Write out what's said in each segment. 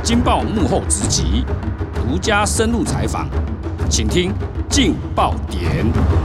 金报幕后直击，独家深入采访，请听劲爆点。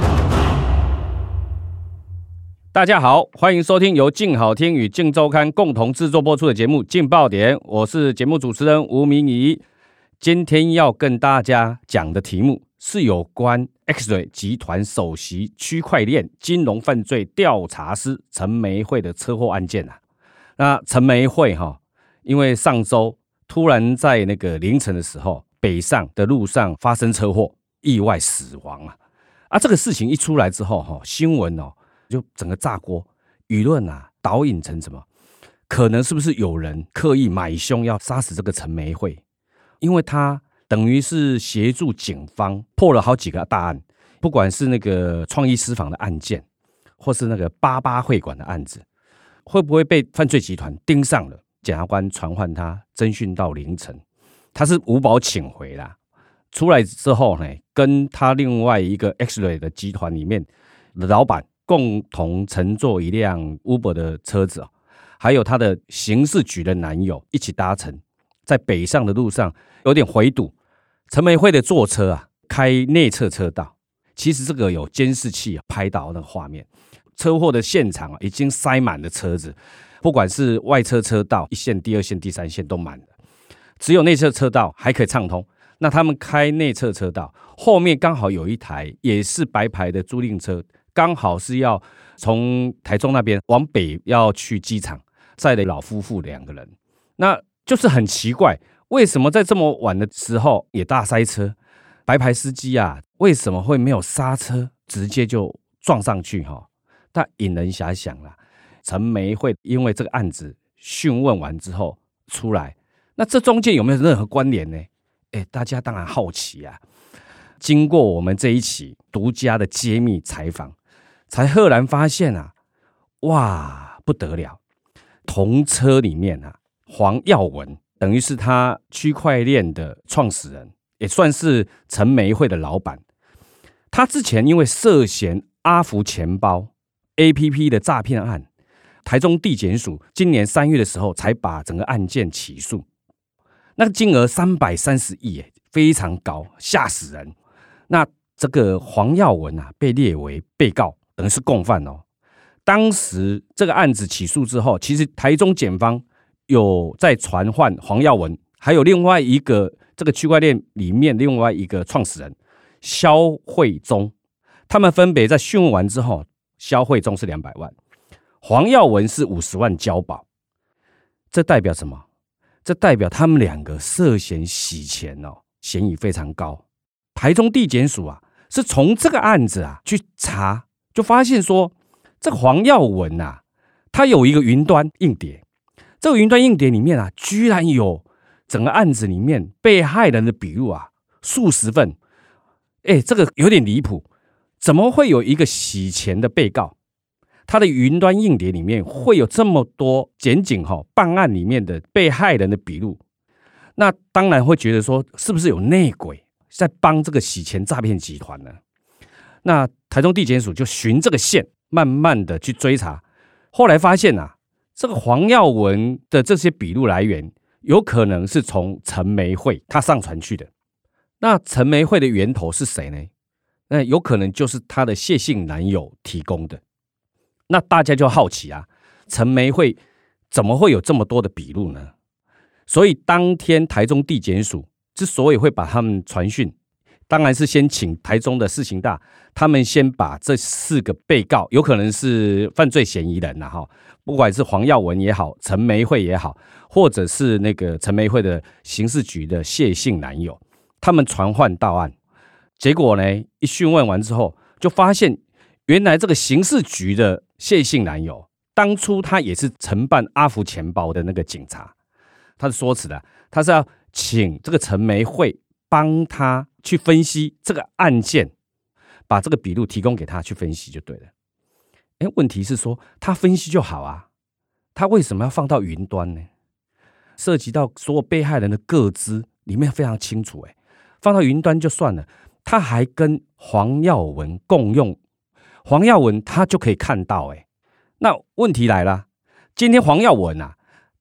大家好，欢迎收听由劲好听与劲周刊共同制作播出的节目《劲爆点》，我是节目主持人吴明仪。今天要跟大家讲的题目是有关 X-Ray 集团首席区块链金融犯罪调查师陈玫慧的车祸案件啊。那陈玫慧因为上周突然在那个凌晨的时候，北上的路上发生车祸，意外死亡啊。这个事情一出来之后新闻就整个炸锅，舆论导引成什么？可能是不是有人刻意买凶要杀死这个陈玫慧？因为他等于是协助警方破了好几个大案，不管是那个创意私房的案件，或是那个88会馆的案子，会不会被犯罪集团盯上了？检察官传唤他侦讯到凌晨，他是无保请回啦。出来之后呢，跟他另外一个 X-Ray 的集团里面的老板共同乘坐一辆 Uber 的车子，还有他的刑事局的男友一起搭乘，在北上的路上有点回堵，陈玫慧的坐车开内侧车道，其实这个有监视器拍到那个画面，车祸的现场已经塞满了车子，不管是外侧车道1线、2线、3线都满了，只有内侧车道还可以畅通。那他们开内侧车道，后面刚好有一台也是白牌的租赁车，刚好是要从台中那边往北要去机场，载了老夫妇2个人。那就是很奇怪，为什么在这么晚的时候也大塞车？白牌司机为什么会没有刹车，直接就撞上去？但引人遐想啦。陈玫慧因为这个案子讯问完之后出来，那这中间有没有任何关联呢？大家当然好奇啊。经过我们这一期独家的揭秘采访，才赫然发现哇，不得了！同车里面黄耀文等于是他区块链的创始人，也算是陈玫慧的老板。他之前因为涉嫌阿福钱包 APP 的诈骗案，台中地检署今年3月的时候才把整个案件起诉，那个金额330亿，非常高，吓死人。那这个黄耀文被列为被告，等于是共犯哦。当时这个案子起诉之后，其实台中检方有在传唤黄耀文，还有另外一个这个区块链里面另外一个创始人萧慧忠，他们分别在讯问完之后，萧慧忠是200万，黄耀文是50万交保。这代表什么？这代表他们2个涉嫌洗钱嫌疑非常高。台中地检署是从这个案子去查，就发现说这个黄耀文他有一个云端硬碟，这个云端硬碟里面居然有整个案子里面被害人的笔录数十份。这个有点离谱，怎么会有一个洗钱的被告，他的云端硬碟里面会有这么多检警办案里面的被害人的笔录？那当然会觉得说，是不是有内鬼在帮这个洗钱诈骗集团呢？那台中地检署就循这个线，慢慢的去追查，后来发现这个黄耀文的这些笔录来源，有可能是从陈玫慧他上传去的。那陈玫慧的源头是谁呢？那有可能就是他的谢姓男友提供的。那大家就好奇陈玫慧怎么会有这么多的笔录呢？所以当天台中地检署之所以会把他们传讯，当然是先请台中的市刑大，他们先把这4个被告，有可能是犯罪嫌疑人不管是黄耀文也好，陈玫慧也好，或者是那个陈玫慧的刑事局的谢姓男友，他们传唤到案。结果呢，一讯问完之后，就发现原来这个刑事局的谢姓男友，当初他也是承办阿福钱包的那个警察，他是说辞的，他是要请这个陈玫慧帮他去分析这个案件，把这个笔录提供给他去分析就对了。问题是说他分析就好他为什么要放到云端呢？涉及到所有被害人的个资里面非常清楚放到云端就算了，他还跟黄耀文共用，黄耀文他就可以看到那问题来了，今天黄耀文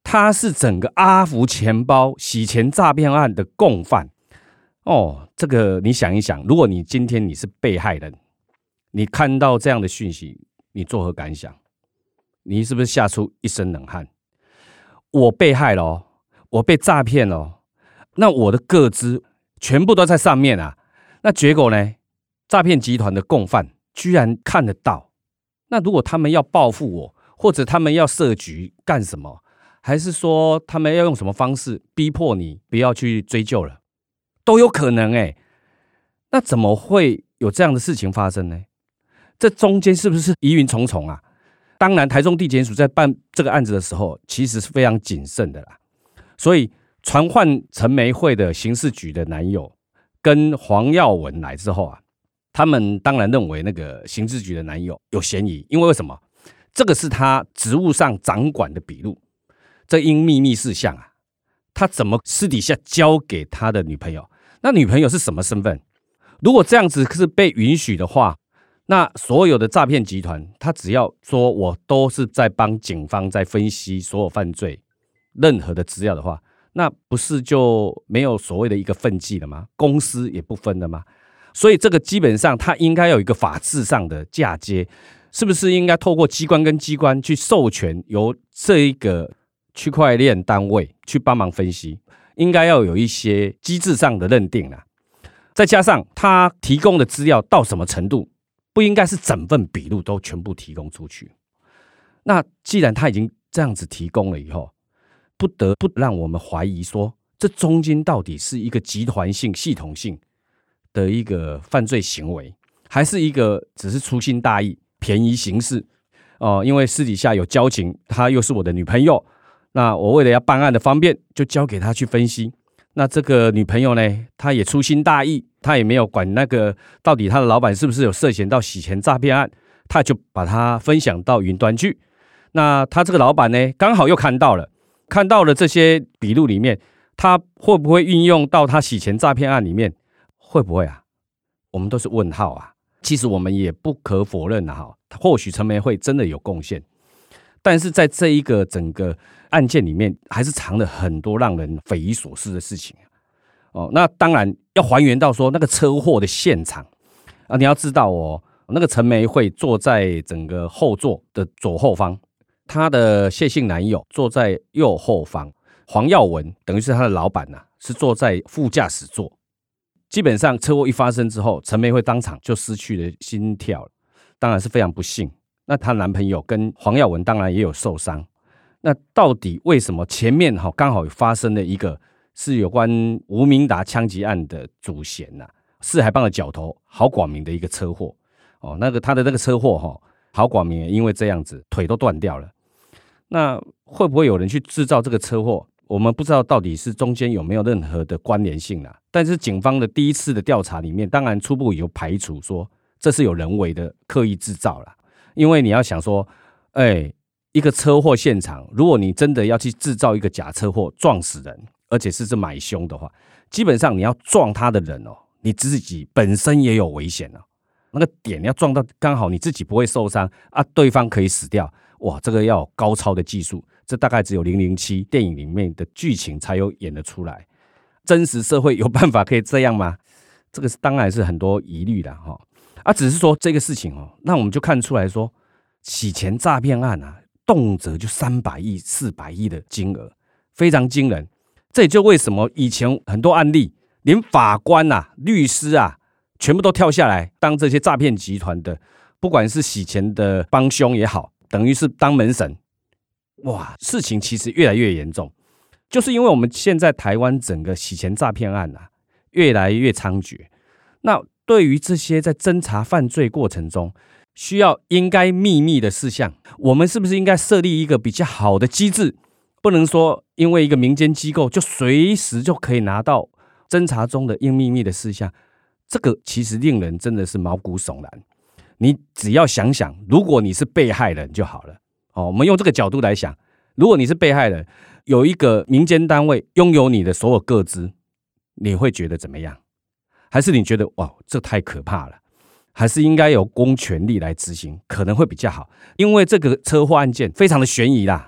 他是整个阿福钱包洗钱诈骗案的共犯。这个你想一想，如果你今天你是被害人，你看到这样的讯息，你作何感想？你是不是吓出一身冷汗？我被害了我被诈骗了那我的个资全部都在上面啊。那结果呢？诈骗集团的共犯居然看得到。那如果他们要报复我，或者他们要设局干什么，还是说他们要用什么方式逼迫你不要去追究了，都有可能那怎么会有这样的事情发生呢？这中间是不是疑云重重啊？当然台中地检署在办这个案子的时候其实是非常谨慎的啦。所以传唤陈梅惠的刑事局的男友跟黄耀文来之后啊，他们当然认为那个刑事局的男友有嫌疑，因为什么？这个是他职务上掌管的笔录，这因秘密事项啊，他怎么私底下交给他的女朋友？那女朋友是什么身份？如果这样子是被允许的话，那所有的诈骗集团，他只要说我都是在帮警方在分析所有犯罪任何的资料的话，那不是就没有所谓的一个分际了吗？公司也不分了吗？所以这个基本上它应该有一个法制上的嫁接，是不是应该透过机关跟机关去授权，由这一个区块链单位去帮忙分析，应该要有一些机制上的认定啦。再加上他提供的资料到什么程度，不应该是整份笔录都全部提供出去。那既然他已经这样子提供了以后，不得不让我们怀疑说，这中间到底是一个集团性、系统性的一个犯罪行为，还是一个只是粗心大意、便宜行事？因为私底下有交情，她又是我的女朋友，那我为了要办案的方便，就交给她去分析。那这个女朋友呢，她也粗心大意，她也没有管那个到底她的老板是不是有涉嫌到洗钱诈骗案，她就把它分享到云端去。那她这个老板呢，刚好又看到了这些笔录里面，他会不会运用到他洗钱诈骗案里面？会不会啊？我们都是问号啊。其实我们也不可否认或许陈梅惠真的有贡献，但是在这一个整个案件里面，还是藏了很多让人匪夷所思的事情。那当然要还原到说那个车祸的现场啊，你要知道那个陈梅惠坐在整个后座的左后方，他的谢姓男友坐在右后方，黄耀文等于是他的老板是坐在副驾驶座。基本上车祸一发生之后，陈梅惠当场就失去了心跳，当然是非常不幸。那她男朋友跟黄耀文当然也有受伤。那到底为什么前面刚好发生了一个是有关吴明达枪击案的主嫌四海帮的角头郝广明的一个车祸他的那个车祸郝广明也因为这样子腿都断掉了。那会不会有人去制造这个车祸？我们不知道到底是中间有没有任何的关联性啦。但是警方的第一次的调查里面，当然初步有排除说这是有人为的刻意制造啦。因为你要想说一个车祸现场，如果你真的要去制造一个假车祸撞死人，而且是买凶的话，基本上你要撞他的人你自己本身也有危险那个点要撞到刚好你自己不会受伤对方可以死掉，哇，这个要有高超的技术，这大概只有007电影里面的剧情才有演得出来。真实社会有办法可以这样吗？这个当然是很多疑虑的只是说这个事情让我们就看出来说，洗钱诈骗案动辄就300亿、400亿的金额，非常惊人。这也就为什么以前很多案例，连法官律师全部都跳下来当这些诈骗集团的，不管是洗钱的帮凶也好，等于是当门神。哇，事情其实越来越严重，就是因为我们现在台湾整个洗钱诈骗案越来越猖獗。那对于这些在侦查犯罪过程中需要应该秘密的事项，我们是不是应该设立一个比较好的机制？不能说因为一个民间机构就随时就可以拿到侦查中的应秘密的事项，这个其实令人真的是毛骨悚然。你只要想想，如果你是被害人就好了我们用这个角度来想，如果你是被害人，有一个民间单位拥有你的所有个资，你会觉得怎么样？还是你觉得哇，这太可怕了？还是应该由公权力来执行，可能会比较好。因为这个车祸案件非常的悬疑啦，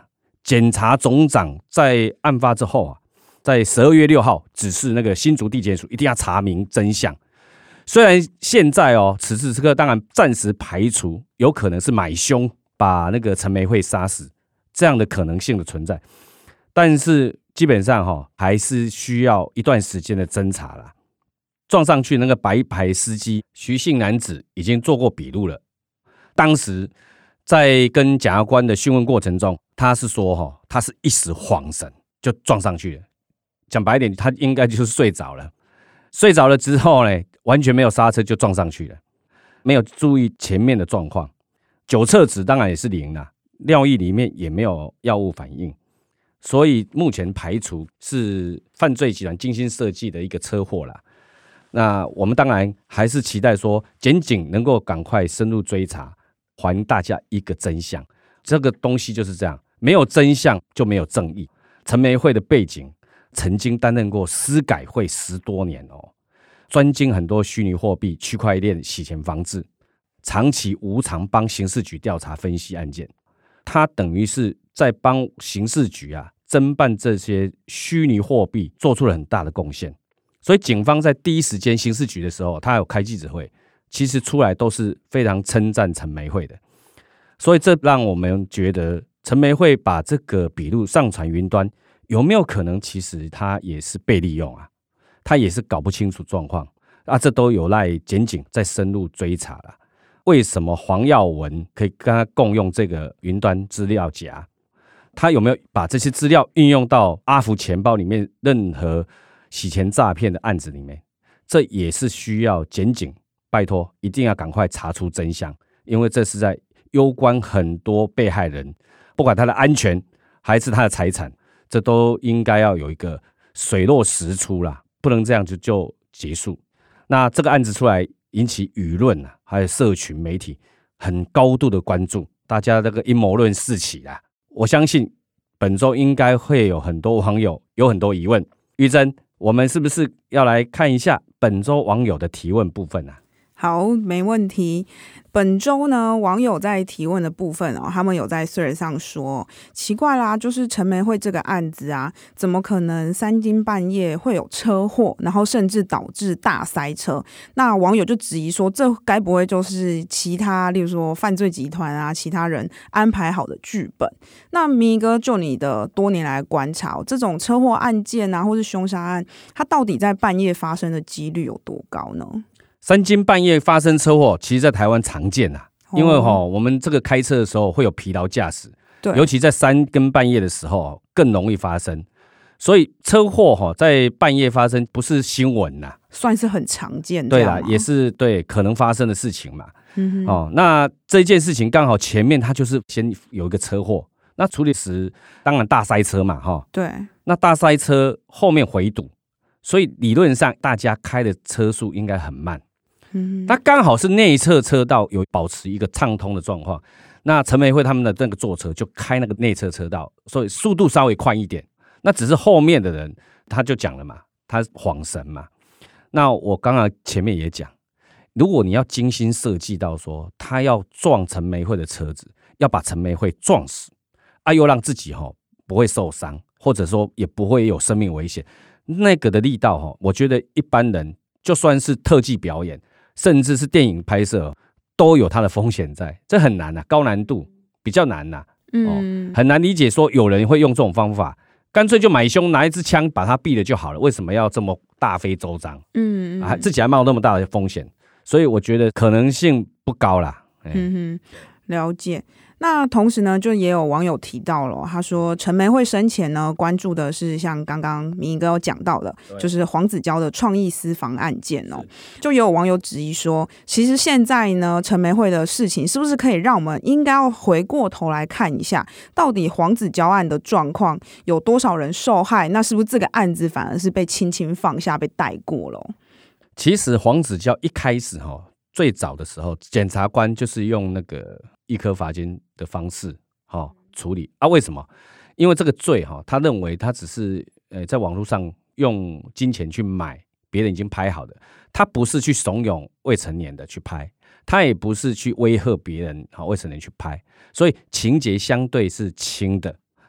检察总长在案发之后啊，在12月6号指示那个新竹地检署一定要查明真相。虽然现在此时此刻当然暂时排除有可能是买凶把那个陈美惠杀死这样的可能性的存在，但是基本上还是需要一段时间的侦查啦。撞上去那个白牌司机徐姓男子已经做过笔录了，当时在跟检察官的讯问过程中，他是说他是一时恍神就撞上去了。讲白一点，他应该就是睡着了。睡着了之后呢，完全没有刹车就撞上去了，没有注意前面的状况。酒测值当然也是0啦，尿液里面也没有药物反应，所以目前排除是犯罪集团精心设计的一个车祸啦。那我们当然还是期待说，检警能够赶快深入追查，还大家一个真相。这个东西就是这样，没有真相就没有正义。陈美惠的背景曾经担任过司改会10多年专精很多虚拟货币、区块链、洗钱防治，长期无偿帮刑事局调查分析案件。他等于是在帮刑事局侦办这些虚拟货币做出了很大的贡献。所以警方在第一时间刑事局的时候，他有开记者会，其实出来都是非常称赞陈美惠的。所以这让我们觉得陈美惠把这个笔录上传云端，有没有可能其实他也是被利用啊？他也是搞不清楚状况这都有赖检警再深入追查了。为什么黄耀文可以跟他共用这个云端资料夹？他有没有把这些资料运用到阿福钱包里面任何洗钱诈骗的案子里面？这也是需要检警拜托一定要赶快查出真相，因为这是在攸关很多被害人，不管他的安全还是他的财产，这都应该要有一个水落石出啦，不能这样就结束。那这个案子出来引起舆论还有社群媒体很高度的关注，大家这个阴谋论四起啦。我相信本周应该会有很多网友有很多疑问。玉珍，我们是不是要来看一下本周网友的提问部分好，没问题。本周呢，网友在提问的部分他们有在 Threads 上说，奇怪啦，就是陈美惠这个案子怎么可能3更半夜会有车祸，然后甚至导致大塞车？那网友就质疑说，这该不会就是其他，例如说犯罪集团其他人安排好的剧本？那咪哥，就你的多年来观察，这种车祸案件或是凶杀案，它到底在半夜发生的几率有多高呢 ？3更半夜发生车祸，其实在台湾常见因为我们这个开车的时候会有疲劳驾驶，尤其在3更半夜的时候更容易发生，所以车祸在半夜发生不是新闻算是很常见的。 对啦，也是对可能发生的事情嘛。那这件事情刚好前面它就是先有一个车祸，那处理时当然大塞车嘛对， 那大塞车后面回堵，所以理论上大家开的车速应该很慢。那刚好是内侧车道有保持一个畅通的状况，那陈美惠他们的那个坐车就开那个内侧车道，所以速度稍微快一点。那只是后面的人他就讲了嘛，他晃神嘛。那我刚刚前面也讲，如果你要精心设计到说他要撞陈美惠的车子，要把陈美惠撞死又让自己不会受伤，或者说也不会有生命危险，那个的力道我觉得一般人就算是特技表演甚至是电影拍摄都有它的风险在，这很难高难度，比较难很难理解说有人会用这种方法，干脆就买凶拿一支枪把他毙了就好了，为什么要这么大费周章？自己还冒那么大的风险，所以我觉得可能性不高啦。 了解。那同时呢，就也有网友提到了，他说陈美惠生前呢关注的是像刚刚明哥有讲到的，就是黄子佼的创意私房案件就也有网友质疑说，其实现在呢陈美惠的事情是不是可以让我们应该要回过头来看一下，到底黄子佼案的状况有多少人受害？那是不是这个案子反而是被轻轻放下，被带过了？ 其实黄子佼一开始最早的时候，检察官就是用那个一颗罚金的方式处理为什么？因为这个罪他认为他只是在网络上用金钱去买别人已经拍好的，他不是去怂恿未成年的去拍，他也不是去威吓别人未成年去拍，所以情节相对是轻的。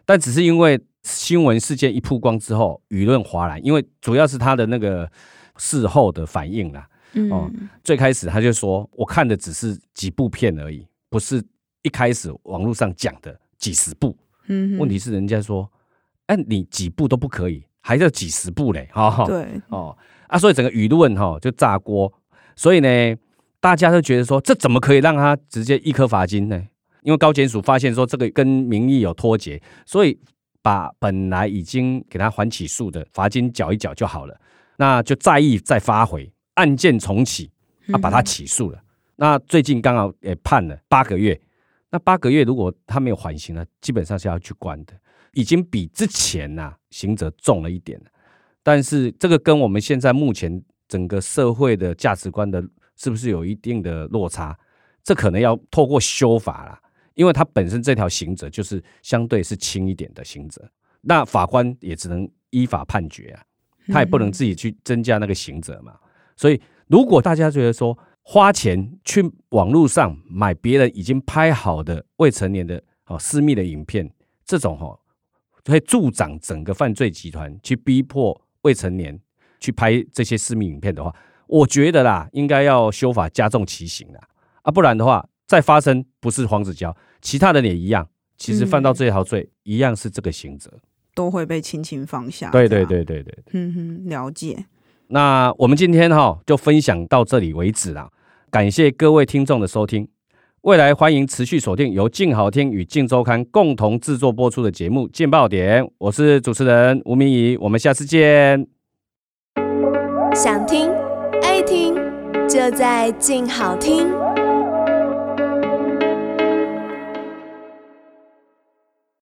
但只是因为新闻事件一曝光之后，舆论哗然，因为主要是他的那个事后的反应啦。最开始他就说，我看的只是几部片而已，不是一开始网络上讲的几十部。问题是人家说，你几部都不可以，还要几十部嘞， 对， 所以整个舆论就炸锅，所以呢，大家都觉得说，这怎么可以让他直接一颗罚金呢？因为高检署发现说这个跟民意有脱节，所以把本来已经给他缓起诉的罚金缴一缴就好了，那就再发回，案件重启，把他起诉了。那最近刚好也判了8个月，那8个月如果他没有缓刑呢，基本上是要去关的，已经比之前刑责重了一点了。但是这个跟我们现在目前整个社会的价值观的是不是有一定的落差？这可能要透过修法啦，因为它本身这条刑责就是相对是轻一点的刑责，那法官也只能依法判决啊，他也不能自己去增加那个刑责嘛。所以如果大家觉得说花钱去网络上买别人已经拍好的未成年的私密的影片，这种会助长整个犯罪集团去逼迫未成年去拍这些私密影片的话，我觉得啦，应该要修法加重其刑啦，不然的话再发生不是黄子佼，其他人也一样，其实犯到这条罪一样是这个刑责， 都会被轻轻放下。 对， 了解。 那我们今天就分享到这里为止啦，感谢各位听众的收听。未来欢迎持续锁定由镜好听与镜周刊共同制作播出的节目《镜爆点》，我是主持人吴明仪，我们下次见。 想听爱听，就在镜好听。